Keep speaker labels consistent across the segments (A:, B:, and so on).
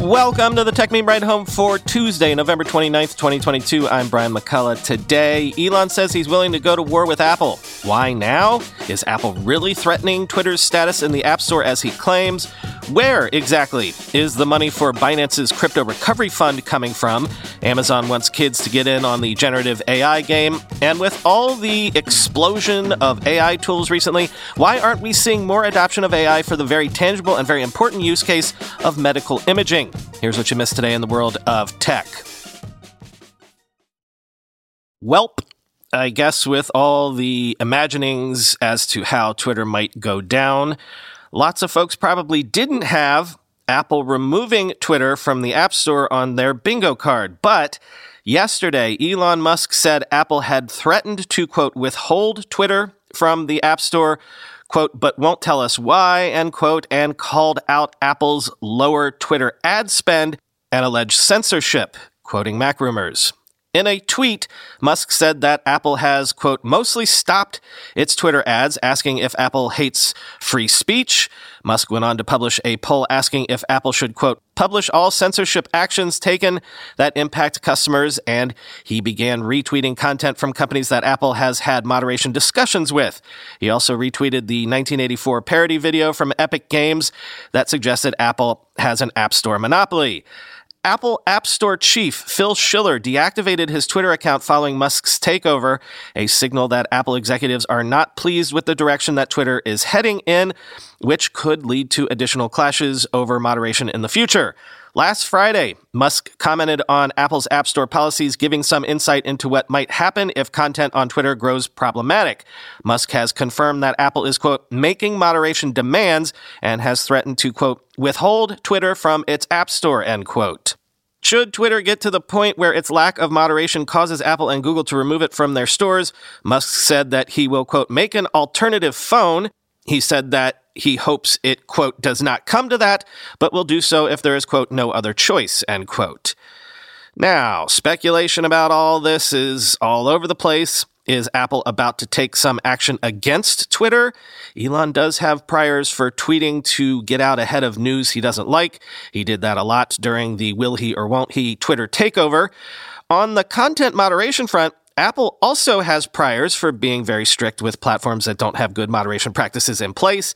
A: Welcome to the Tech Meme Ride Home for Tuesday, November 29th, 2022. I'm Brian McCullough. Today, Elon says he's willing to go to war with Apple. Why now? Is Apple really threatening Twitter's status in the App Store as he claims? Where exactly is the money for Binance's crypto recovery fund coming from? Amazon wants kids to get in on the generative AI game. And with all the explosion of AI tools recently, why aren't we seeing more adoption of AI for the very tangible and very important use case of medical imaging? Here's what you missed today in the world of tech. Welp, I guess with all the imaginings as to how Twitter might go down, lots of folks probably didn't have Apple removing Twitter from the App Store on their bingo card. But yesterday, Elon Musk said Apple had threatened to, quote, withhold Twitter from the App Store, quote, but won't tell us why, end quote, and called out Apple's lower Twitter ad spend and alleged censorship, quoting MacRumors. In a tweet, Musk said that Apple has, quote, mostly stopped its Twitter ads, asking if Apple hates free speech. Musk went on to publish a poll asking if Apple should, quote, publish all censorship actions taken that impact customers, and he began retweeting content from companies that Apple has had moderation discussions with. He also retweeted the 1984 parody video from Epic Games that suggested Apple has an App Store monopoly. Apple App Store chief Phil Schiller deactivated his Twitter account following Musk's takeover, a signal that Apple executives are not pleased with the direction that Twitter is heading in, which could lead to additional clashes over moderation in the future. Last Friday, Musk commented on Apple's App Store policies, giving some insight into what might happen if content on Twitter grows problematic. Musk has confirmed that Apple is, quote, making moderation demands and has threatened to, quote, withhold Twitter from its App Store, end quote. Should Twitter get to the point where its lack of moderation causes Apple and Google to remove it from their stores, Musk said that he will, quote, make an alternative phone. He said that he hopes it, quote, does not come to that, but will do so if there is, quote, no other choice, end quote. Now, speculation about all this is all over the place. Is Apple about to take some action against Twitter? Elon does have priors for tweeting to get out ahead of news he doesn't like. He did that a lot during the will he or won't he Twitter takeover. On the content moderation front, Apple also has priors for being very strict with platforms that don't have good moderation practices in place.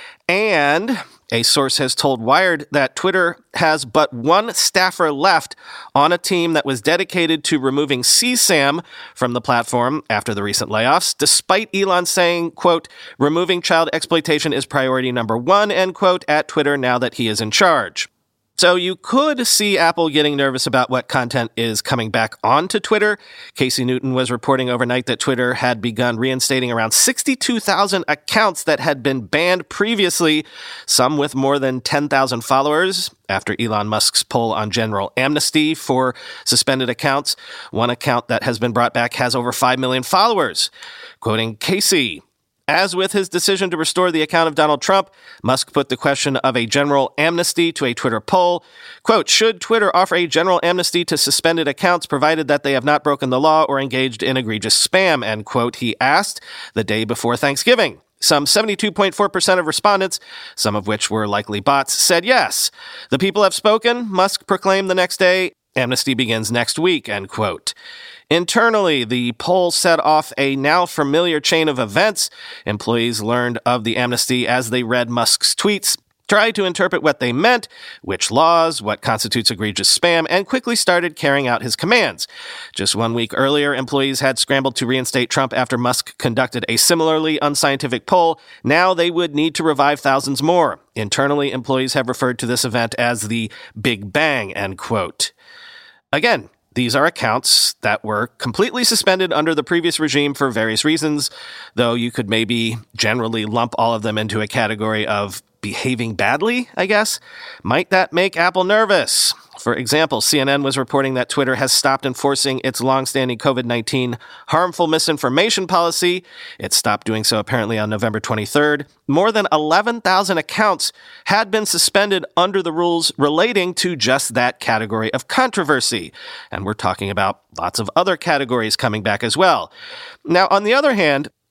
A: And a source has told Wired that Twitter has but one staffer left on a team that was dedicated to removing CSAM from the platform after the recent layoffs, despite Elon saying, quote, removing child exploitation is priority number one, end quote, at Twitter now that he is in charge. So you could see Apple getting nervous about what content is coming back onto Twitter. Casey Newton was reporting overnight that Twitter had begun reinstating around 62,000 accounts that had been banned previously, some with more than 10,000 followers, after Elon Musk's poll on general amnesty for suspended accounts. One account that has been brought back has over 5 million followers. Quoting Casey, as with his decision to restore the account of Donald Trump, Musk put the question of a general amnesty to a Twitter poll. Quote, should Twitter offer a general amnesty to suspended accounts provided that they have not broken the law or engaged in egregious spam, end quote, he asked the day before Thanksgiving. Some 72.4% of respondents, some of which were likely bots, said yes. The people have spoken, Musk proclaimed the next day. Amnesty begins next week, end quote. Internally, the poll set off a now familiar chain of events. Employees learned of the amnesty as they read Musk's tweets, tried to interpret what they meant, which laws, what constitutes egregious spam, and quickly started carrying out his commands. Just 1 week earlier, employees had scrambled to reinstate Trump after Musk conducted a similarly unscientific poll. Now they would need to revive thousands more. Internally, employees have referred to this event as the Big Bang, end quote. Again, these are accounts that were completely suspended under the previous regime for various reasons, though you could maybe generally lump all of them into a category of behaving badly, I guess. Might that make Apple nervous? For example, CNN was reporting that Twitter has stopped enforcing its longstanding COVID-19 harmful misinformation policy. It stopped doing so apparently on November 23rd. More than 11,000 accounts had been suspended under the rules relating to just that category of controversy. And we're talking about lots of other categories coming back as well. Now, on the other hand,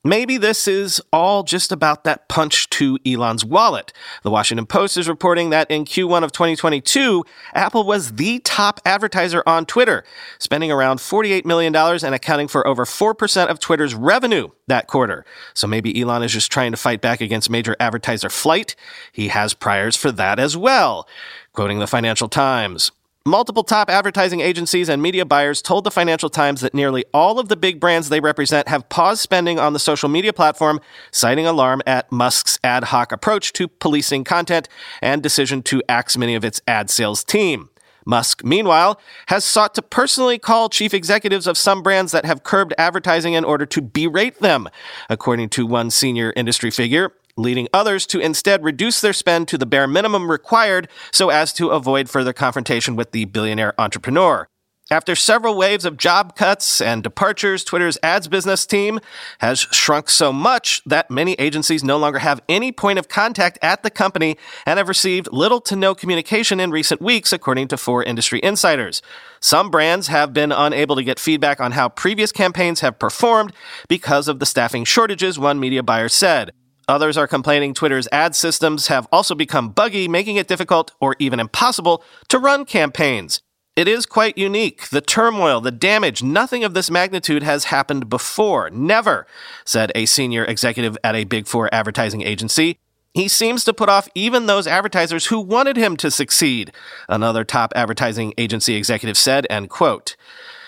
A: Maybe this is all just about that punch to Elon's wallet. The Washington Post is reporting that in Q1 of 2022, Apple was the top advertiser on Twitter, spending around $48 million and accounting for over 4% of Twitter's revenue that quarter. So maybe Elon is just trying to fight back against major advertiser flight. He has priors for that as well. Quoting the Financial Times, multiple top advertising agencies and media buyers told the Financial Times that nearly all of the big brands they represent have paused spending on the social media platform, citing alarm at Musk's ad hoc approach to policing content and decision to axe many of its ad sales team. Musk, meanwhile, has sought to personally call chief executives of some brands that have curbed advertising in order to berate them, according to one senior industry figure, leading others to instead reduce their spend to the bare minimum required so as to avoid further confrontation with the billionaire entrepreneur. After several waves of job cuts and departures, Twitter's ads business team has shrunk so much that many agencies no longer have any point of contact at the company and have received little to no communication in recent weeks, according to 4 industry insiders. Some brands have been unable to get feedback on how previous campaigns have performed because of the staffing shortages, one media buyer said. Others are complaining Twitter's ad systems have also become buggy, making it difficult or even impossible to run campaigns. It is quite unique. The turmoil, the damage, nothing of this magnitude has happened before. Never, said a senior executive at a Big Four advertising agency. He seems to put off even those advertisers who wanted him to succeed, another top advertising agency executive said, end quote.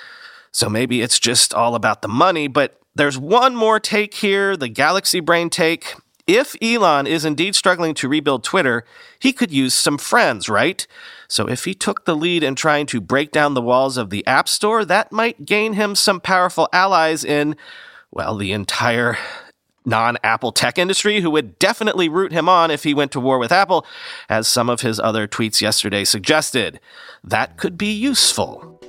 A: So maybe it's just all about the money, but there's one more take here, the Galaxy Brain take. If Elon is indeed struggling to rebuild Twitter, he could use some friends, right? So if he took the lead in trying to break down the walls of the App Store, that might gain him some powerful allies in, well, the entire non-Apple tech industry, who would definitely root him on if he went to war with Apple, as some of his other tweets yesterday suggested. That could be useful.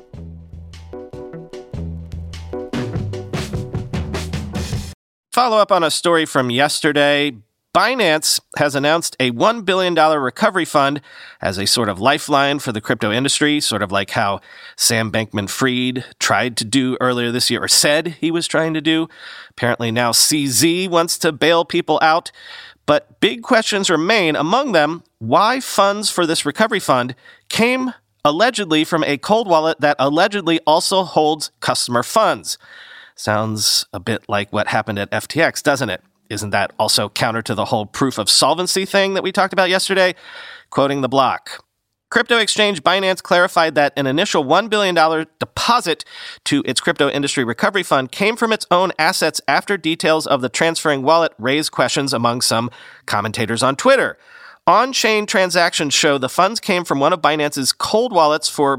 A: Follow up on a story from yesterday. Binance has announced a $1 billion recovery fund as a sort of lifeline for the crypto industry, sort of like how Sam Bankman-Fried tried to do earlier this year, or said he was trying to do. Apparently now CZ wants to bail people out. But big questions remain. Among them, why funds for this recovery fund came allegedly from a cold wallet that allegedly also holds customer funds. Sounds a bit like what happened at FTX, doesn't it? Isn't that also counter to the whole proof of solvency thing that we talked about yesterday? Quoting the block. Crypto exchange Binance clarified that an initial $1 billion deposit to its crypto industry recovery fund came from its own assets after details of the transferring wallet raised questions among some commentators on Twitter. On-chain transactions show the funds came from one of Binance's cold wallets for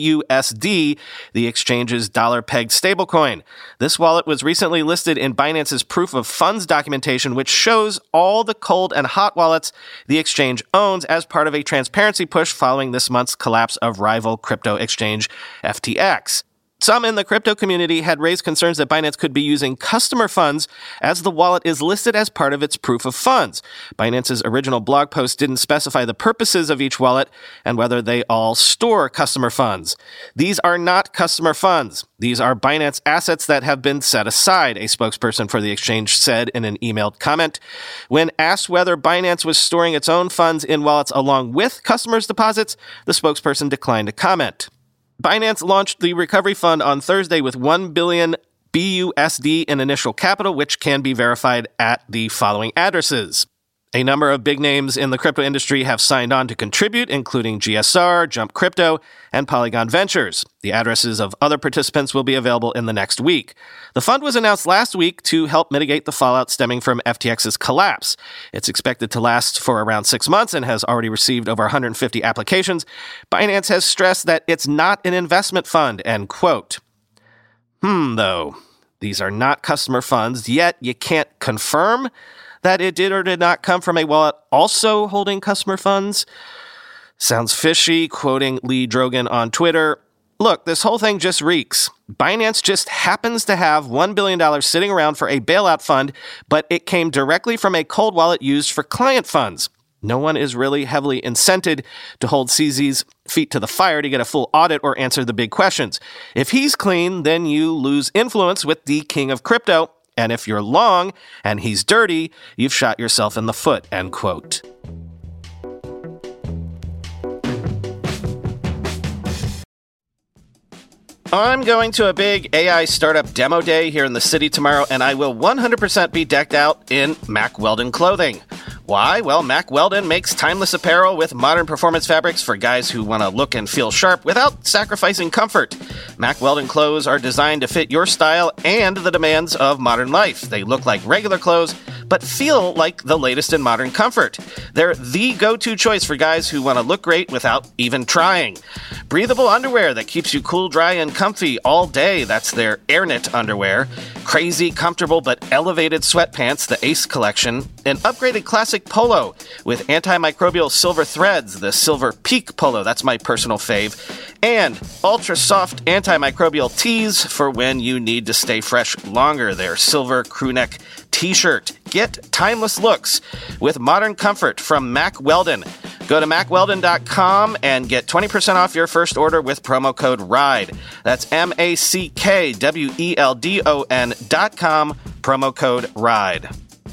A: BUSD, the exchange's dollar-pegged stablecoin. This wallet was recently listed in Binance's proof of funds documentation, which shows all the cold and hot wallets the exchange owns as part of a transparency push following this month's collapse of rival crypto exchange FTX. Some in the crypto community had raised concerns that Binance could be using customer funds as the wallet is listed as part of its proof of funds. Binance's original blog post didn't specify the purposes of each wallet and whether they all store customer funds. These are not customer funds. These are Binance assets that have been set aside, a spokesperson for the exchange said in an emailed comment. When asked whether Binance was storing its own funds in wallets along with customers' deposits, the spokesperson declined to comment. Binance launched the recovery fund on Thursday with 1 billion BUSD in initial capital, which can be verified at the following addresses. A number of big names in the crypto industry have signed on to contribute, including GSR, Jump Crypto, and Polygon Ventures. The addresses of other participants will be available in the next week. The fund was announced last week to help mitigate the fallout stemming from FTX's collapse. It's expected to last for around 6 months and has already received over 150 applications. Binance has stressed that it's not an investment fund, end quote. Though, these are not customer funds, yet you can't confirm that it did or did not come from a wallet also holding customer funds? Sounds fishy, quoting Lee Drogan on Twitter. Look, this whole thing just reeks. Binance just happens to have $1 billion sitting around for a bailout fund, but it came directly from a cold wallet used for client funds. No one is really heavily incented to hold CZ's feet to the fire to get a full audit or answer the big questions. If he's clean, then you lose influence with the king of crypto. And if you're long and he's dirty, you've shot yourself in the foot, end quote. I'm going to a big AI startup demo day here in the city tomorrow, and I will 100% be decked out in Mack Weldon clothing. Why? Well, Mack Weldon makes timeless apparel with modern performance fabrics for guys who want to look and feel sharp without sacrificing comfort. Mack Weldon clothes are designed to fit your style and the demands of modern life. They look like regular clothes, but feel like the latest in modern comfort. They're the go-to choice for guys who want to look great without even trying. Breathable underwear that keeps you cool, dry, and comfy all day. That's their AirKnit underwear. Crazy, comfortable, but elevated sweatpants, the Ace collection. An upgraded classic polo with antimicrobial silver threads, the Silver Peak polo. That's my personal fave. And ultra-soft antimicrobial tees for when you need to stay fresh longer. Their silver crewneck t-shirt. Get timeless looks with modern comfort from Mack Weldon. Go to MackWeldon.com and get 20% off your first order with promo code RIDE. That's MackWeldon.com, promo code RIDE.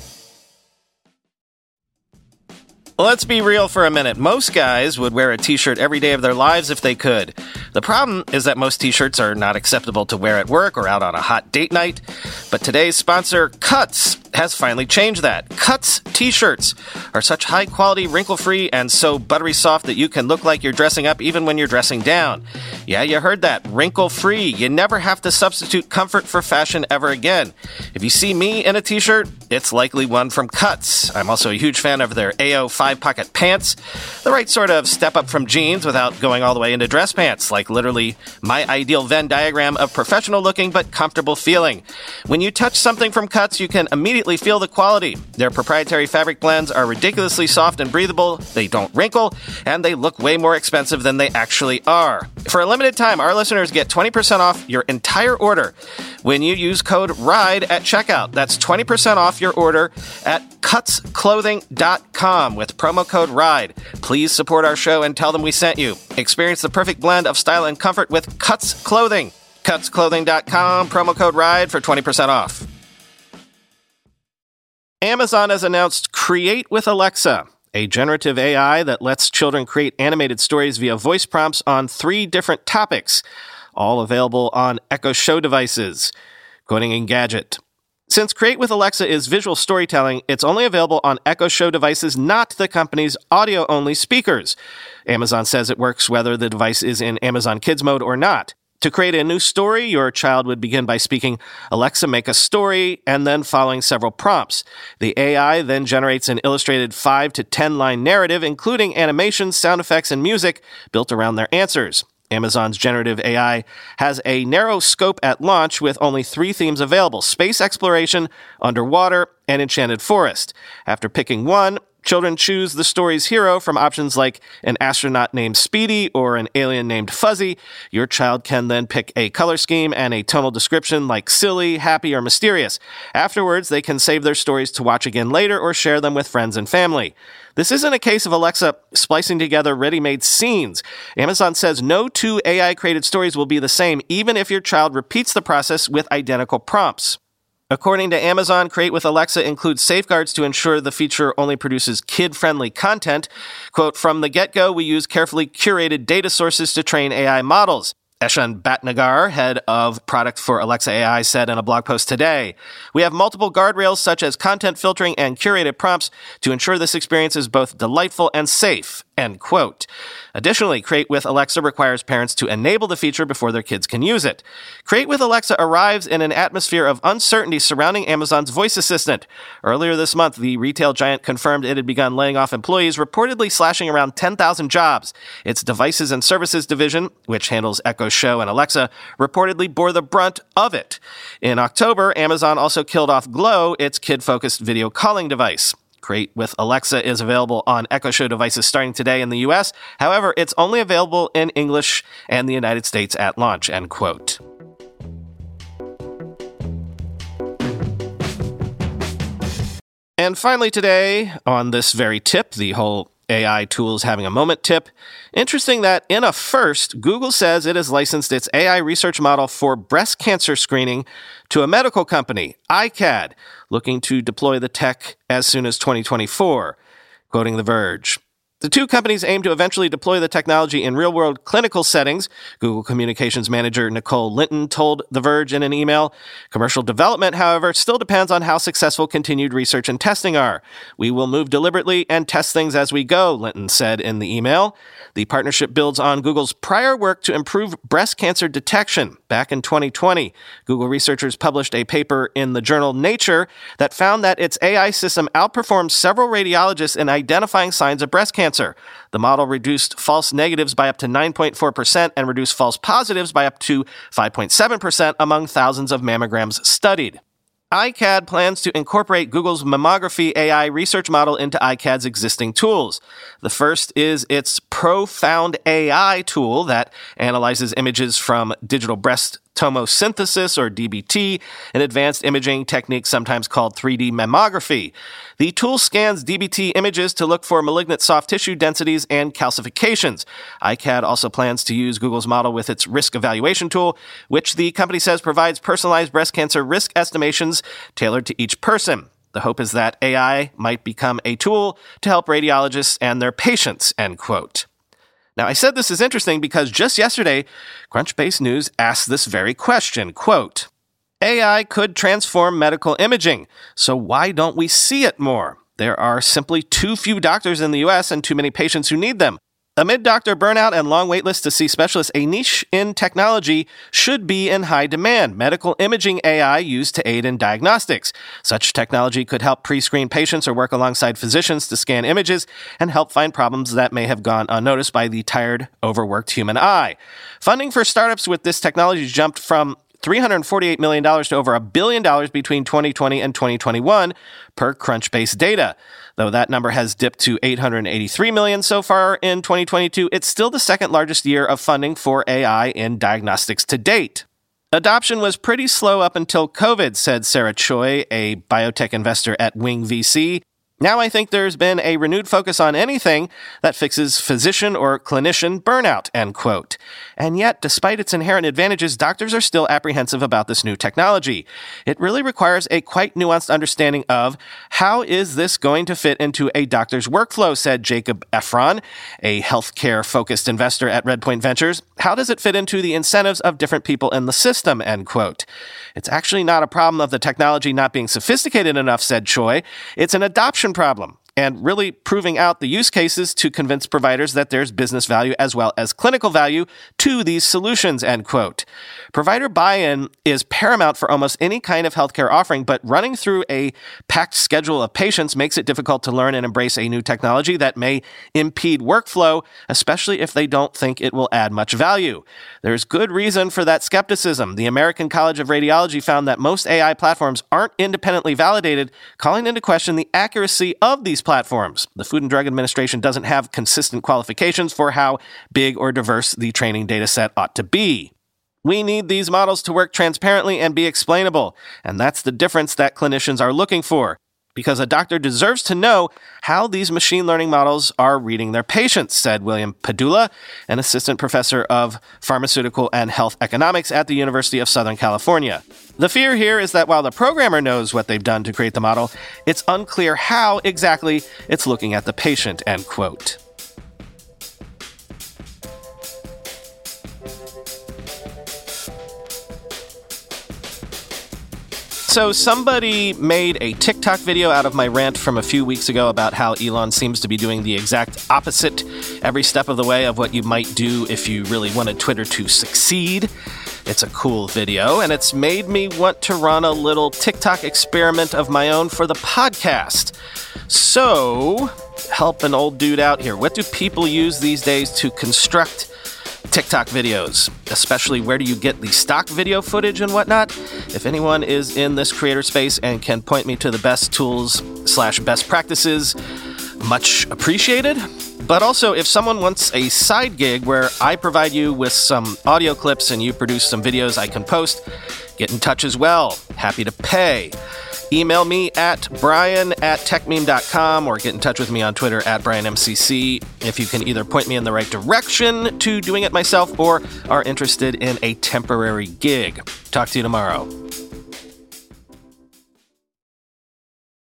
A: Let's be real for a minute. Most guys would wear a t-shirt every day of their lives if they could. The problem is that most t-shirts are not acceptable to wear at work or out on a hot date night. But today's sponsor, Cuts, has finally changed that. Cuts t-shirts are such high-quality, wrinkle-free, and so buttery soft that you can look like you're dressing up even when you're dressing down. Yeah, you heard that. Wrinkle-free. You never have to substitute comfort for fashion ever again. If you see me in a t-shirt, it's likely one from Cuts. I'm also a huge fan of their AO 5-pocket pants. The right sort of step up from jeans without going all the way into dress pants, like literally my ideal Venn diagram of professional looking but comfortable feeling. When you touch something from Cuts, you can immediately feel the quality. Their proprietary fabric blends are ridiculously soft and breathable, they don't wrinkle, and they look way more expensive than they actually are. For a limited time, our listeners get 20% off your entire order when you use code RIDE at checkout. That's 20% off your order at cutsclothing.com with promo code RIDE. Please support our show and tell them we sent you. Experience the perfect blend of style and comfort with Cuts Clothing. Cutsclothing.com, promo code RIDE for 20% off. Amazon has announced Create with Alexa, a generative AI that lets children create animated stories via voice prompts on 3 different topics, all available on Echo Show devices. Quoting Engadget, since Create with Alexa is visual storytelling, it's only available on Echo Show devices, not the company's audio-only speakers. Amazon says it works whether the device is in Amazon Kids mode or not. To create a new story, your child would begin by speaking, "Alexa, make a story," and then following several prompts. The AI then generates an illustrated 5 to 10 line narrative, including animations, sound effects, and music built around their answers. Amazon's generative AI has a narrow scope at launch with only 3 themes available: space exploration, underwater, and enchanted forest. After picking one, children choose the story's hero from options like an astronaut named Speedy or an alien named Fuzzy. Your child can then pick a color scheme and a tonal description like silly, happy, or mysterious. Afterwards, they can save their stories to watch again later or share them with friends and family. This isn't a case of Alexa splicing together ready-made scenes. Amazon says no 2 AI-created stories will be the same, even if your child repeats the process with identical prompts. According to Amazon, Create with Alexa includes safeguards to ensure the feature only produces kid-friendly content. Quote, from the get-go, we use carefully curated data sources to train AI models. Eshan Bhatnagar, head of product for Alexa AI, said in a blog post today, we have multiple guardrails such as content filtering and curated prompts to ensure this experience is both delightful and safe, end quote. Additionally, Create with Alexa requires parents to enable the feature before their kids can use it. Create with Alexa arrives in an atmosphere of uncertainty surrounding Amazon's voice assistant. Earlier this month, the retail giant confirmed it had begun laying off employees, reportedly slashing around 10,000 jobs. Its Devices and Services division, which handles Echo Show and Alexa, reportedly bore the brunt of it. In October, Amazon also killed off Glow, its kid-focused video calling device. Create with Alexa is available on Echo Show devices starting today in the U.S. However, it's only available in English and the United States at launch, end quote. And finally today, on this very tip, the whole AI tools having a moment tip. Interesting that in a first, Google says it has licensed its AI research model for breast cancer screening to a medical company, iCAD, looking to deploy the tech as soon as 2024. Quoting The Verge. The two companies aim to eventually deploy the technology in real-world clinical settings, Google Communications Manager Nicole Linton told The Verge in an email. Commercial development, however, still depends on how successful continued research and testing are. We will move deliberately and test things as we go, Linton said in the email. The partnership builds on Google's prior work to improve breast cancer detection. Back in 2020, Google researchers published a paper in the journal Nature that found that its AI system outperformed several radiologists in identifying signs of breast cancer. The model reduced false negatives by up to 9.4% and reduced false positives by up to 5.7% among thousands of mammograms studied. iCAD plans to incorporate Google's mammography AI research model into iCAD's existing tools. The first is its Profound AI tool that analyzes images from digital breast tomosynthesis, or DBT, an advanced imaging technique sometimes called 3D mammography. The tool scans DBT images to look for malignant soft tissue densities and calcifications. iCAD also plans to use Google's model with its risk evaluation tool, which the company says provides personalized breast cancer risk estimations tailored to each person. The hope is that AI might become a tool to help radiologists and their patients, end quote. Now, I said this is interesting because just yesterday, Crunchbase News asked this very question, quote, AI could transform medical imaging, so why don't we see it more? There are simply too few doctors in the U.S. and too many patients who need them. Amid doctor burnout and long wait lists to see specialists, a niche in technology should be in high demand. Medical imaging AI used to aid in diagnostics. Such technology could help pre-screen patients or work alongside physicians to scan images and help find problems that may have gone unnoticed by the tired, overworked human eye. Funding for startups with this technology jumped from $348 million to over $1 billion between 2020 and 2021, per Crunchbase data. Though that number has dipped to $883 million so far in 2022, it's still the second largest year of funding for AI in diagnostics to date. Adoption was pretty slow up until COVID, said Sarah Choi, a biotech investor at Wing VC. Now I think there's been a renewed focus on anything that fixes physician or clinician burnout, end quote. And yet, despite its inherent advantages, doctors are still apprehensive about this new technology. It really requires a quite nuanced understanding of how is this going to fit into a doctor's workflow, said Jacob Efron, a healthcare-focused investor at Redpoint Ventures. How does it fit into the incentives of different people in the system, end quote. It's actually not a problem of the technology not being sophisticated enough, said Choi. It's an adoption problem, and really proving out the use cases to convince providers that there's business value as well as clinical value to these solutions, end quote. Provider buy-in is paramount for almost any kind of healthcare offering, but running through a packed schedule of patients makes it difficult to learn and embrace a new technology that may impede workflow, especially if they don't think it will add much value. There's good reason for that skepticism. The American College of Radiology found that most AI platforms aren't independently validated, calling into question the accuracy of these platforms. The Food and Drug Administration doesn't have consistent qualifications for how big or diverse the training data set ought to be. We need these models to work transparently and be explainable, and that's the difference that clinicians are looking for, because a doctor deserves to know how these machine learning models are reading their patients, said William Padula, an assistant professor of pharmaceutical and health economics at the University of Southern California. The fear here is that while the programmer knows what they've done to create the model, it's unclear how exactly it's looking at the patient, end quote. So somebody made a TikTok video out of my rant from a few weeks ago about how Elon seems to be doing the exact opposite every step of the way of what you might do if you really wanted Twitter to succeed. It's a cool video, and it's made me want to run a little TikTok experiment of my own for the podcast. So, help an old dude out here. What do people use these days to construct TikTok videos, especially where do you get the stock video footage and whatnot? If anyone is in this creator space and can point me to the best tools / best practices, much appreciated. But also, if someone wants a side gig where I provide you with some audio clips and you produce some videos I can post, get in touch as well. Happy to pay. Email me at brian@techmeme.com or get in touch with me on Twitter at brianmcc if you can either point me in the right direction to doing it myself or are interested in a temporary gig. Talk to you tomorrow.